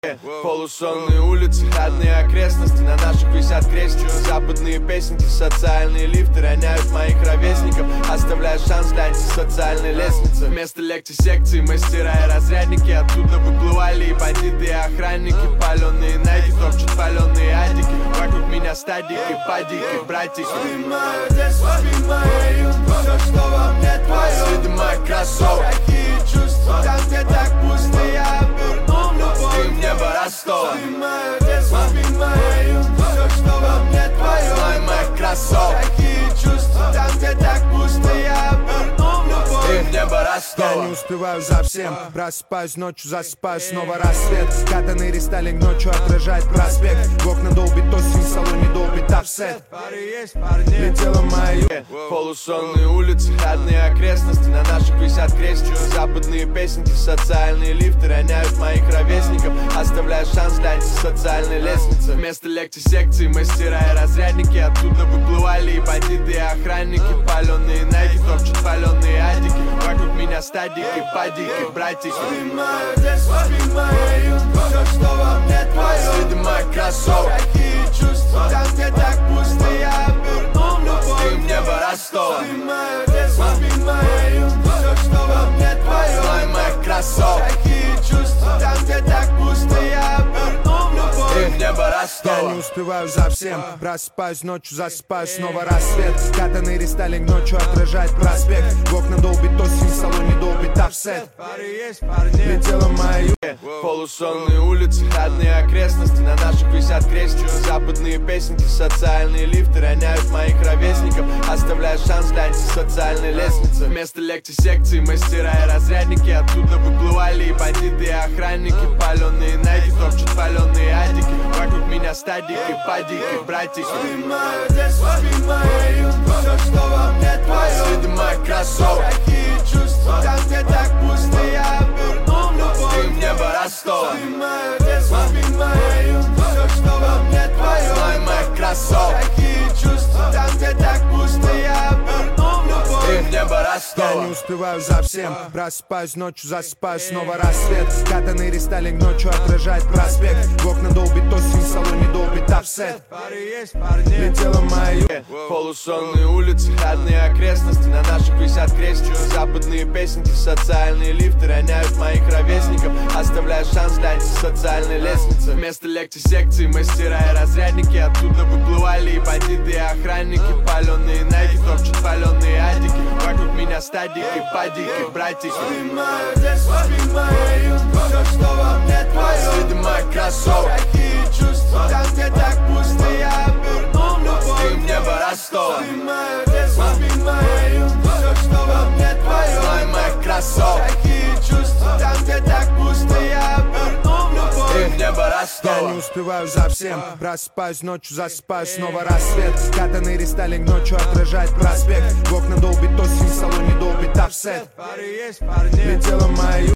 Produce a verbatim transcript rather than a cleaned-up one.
Полусонные улицы, одни окрестности. На наших висят крестики. Западные песенки, социальные лифты роняют моих ровесников, оставляя шанс для антисоциальной лестницы. Вместо лекций, секций, мастера и разрядники. Оттуда выплывали и бандиты, и охранники. Паленые найки, топчут паленые адики. Вокруг меня стадики, падики, братики. Ты мое детство, ты моя юность. Все, что во мне твое. Следы моих кроссовок. Какие чувства, там где так пусто, я оберну в любовь. Ты в небо Ростова. Ты мое детство, ты моя юность. Все, что во мне твое. Знай моих кроссовок. Какие чувства, там где так пусто, я оберну в любовь. Ты в небо Я Ростова. не успеваю за всем. Просыпаюсь ночью, засыпаю, снова рассвет. Катанный рестайлинг ночью отражает проспект. В окна долбит осень, в салоне долбит офсет. Пары есть, парни. Летела моя Полусонные улицы, одни окрестности. На наших висят крестики. Западные песенки, социальные лифты роняют моих ровесников, оставляя шанс для антисоциальной лестницы. Вместо лекций, секций, мастера и разрядники. Оттуда выплывали и бандиты, и охранники. Паленые найки, топчут паленые адики. Вокруг меня стадики, падики, братики. Ты мое детство, ты моя юность. Все, что во мне твое. Следы моих кроссовок. Какие чувства, там где так пусто, я оберну в любовь. Ты в небо Ростова. Ты мое детство, ты моя юность. Все, что во мне твое. Знай моих кроссовок. Какие чувства, там где так пусто, я оберну в любовь. Ты в небо Я Ростова. не успеваю за всем. Просыпаюсь ночью, засыпаю, снова рассвет. Катанный рестайлинг ночью отражает проспект. В окна долбит осень, в салоне долбит офсет. Пары есть, парни. Летела моя Полусонные улицы, одни окрестности. На наших висят крестики. Западные песенки, социальные лифты роняют моих ровесников, оставляя шанс для антисоциальной лестницы. Вместо лекций, секций, мастера и разрядники. Оттуда выплывали и бандиты, и охранники. Паленые найки, топчут паленые адики. Вокруг меня стадики, падики, братики. Ты мое детство, ты моя юность. Все, что во мне твое. Следы моих кроссовок. Какие чувства, там где так пусто, я оберну в любовь. Ты в небо Ростова. Ты мое детство, ты моя юность. Все, что во мне твое. Знай моих кроссовок. Какие чувства, там где так пусто, я оберну в любовь. Ты в небо Я Ростова. не успеваю за всем. Просыпаюсь ночью, засыпаю, снова рассвет. Катанный рестайлинг ночью отражает проспект. В окна долбит осень, в салоне долбит офсет. Пары есть, парни. Летела моя Полусонные улицы, одни окрестности. На наших висят крестики. Западные песенки, социальные лифты роняют моих ровесников, оставляя шанс для антисоциальной лестницы. Вместо лекций, секций, мастера и разрядники. Оттуда выплывали и бандиты, и охранники. Паленые найки, топчут паленые адики. Вокруг меня стадики, падики, братики. Ты мое детство, ты моя юность. Все, что во мне твое. Следы моих кроссовок. Какие чувства, там где так пусто, я оберну в любовь. Ты в небо Ростова. Ты мое детство, ты моя юность. Все, что во мне твое. Знай моих кроссовок. Какие чувства, там где так пусто, я оберну в любовь. Ты в небо Я Ростова. не успеваю за всем. Просыпаюсь ночью, засыпаю, снова рассвет. Катанный рестайлинг ночью отражает проспект. В окна долбит осень, в салоне долбит офсет. Пары есть, парни. Летела моя